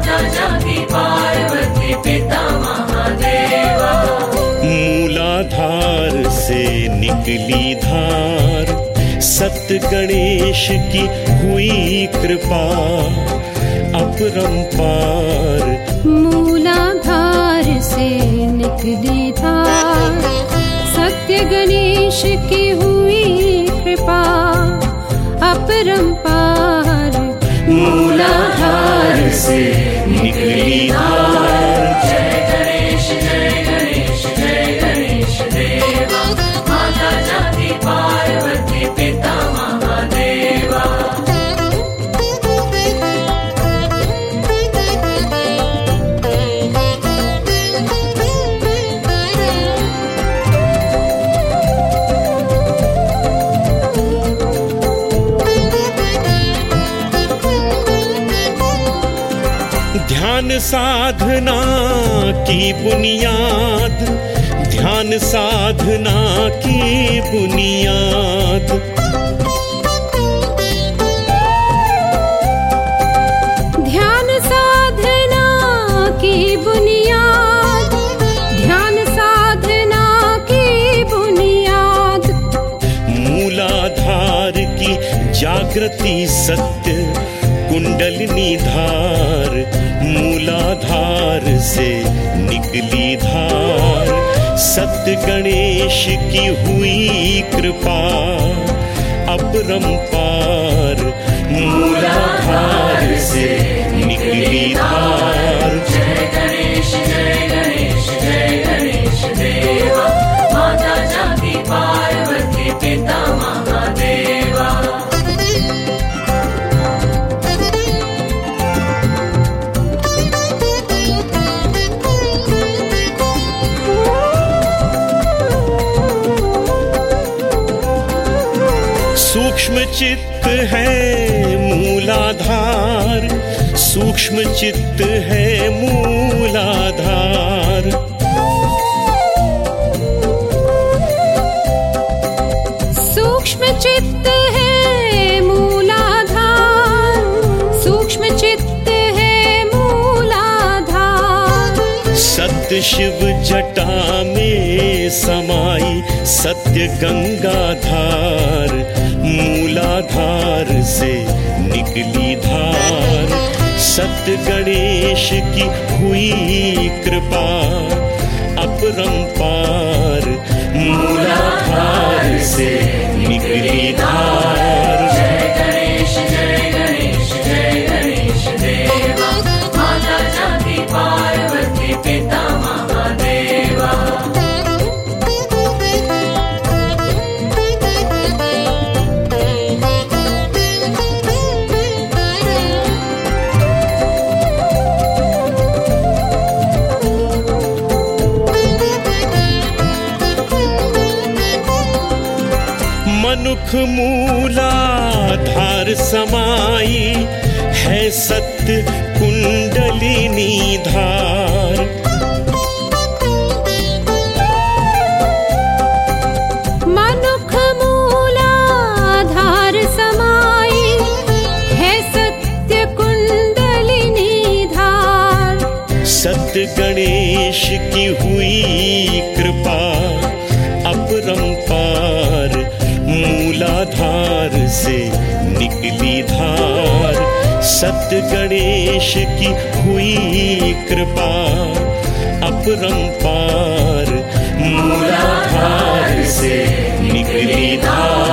माता जागी पार्वती पिता महादेवा। मूलाधार से निकली धार, सत्य गणेश की हुई कृपा अपरंपार। मूलाधार से निकली धार, सत्य गणेश की हुई कृपा अपरंपार। मूलाधार से निकली धार, जय गणेश जय गणेश जय गणेश देवा। माता जागी पार्वती पिता महादेवा। ध्यान साधना की बुनियाद, ध्यान साधना की बुनियाद। ध्यान साधना की बुनियाद, ध्यान साधना की बुनियाद। मूलाधार की जागृति सत्य कुंडलिनी धार, मूलाधार से निकली धार, सत्य गणेश की हुई कृपा अपरंपार। मूलाधार से निकली धार, जय गणेश जय गणेश जय गणेश देवा। माता जागी पार्वती पिता महादेवा। सूक्ष्म चित्त है मूलाधार, सूक्ष्म चित्त है मूलाधार। सूक्ष्म चित्त है मूलाधार, सूक्ष्म चित्त है मूलाधार। सत्य शिव जटा में समाई सत्य गंगाधार, मूलाधार से निकली धार, सत्य गणेश की हुई कृपा अपरंपार। मूलाधार से निकली धार, जय गणेश जय गणेश जय गणेश देवा। माता जागी पार्वती पिता महादेवा। मनुख मूलाधार समाई है सत्य कुंडलिनी धार। मनुख मूलाधार समाई है सत्य कुंडलिनी धार। सत्य गणेश की हुई कृपा अपरंपार। मूलाधार से निकली धार, सत्य गणेश की हुई कृपा अपरंपार। मूलाधार से निकली धार।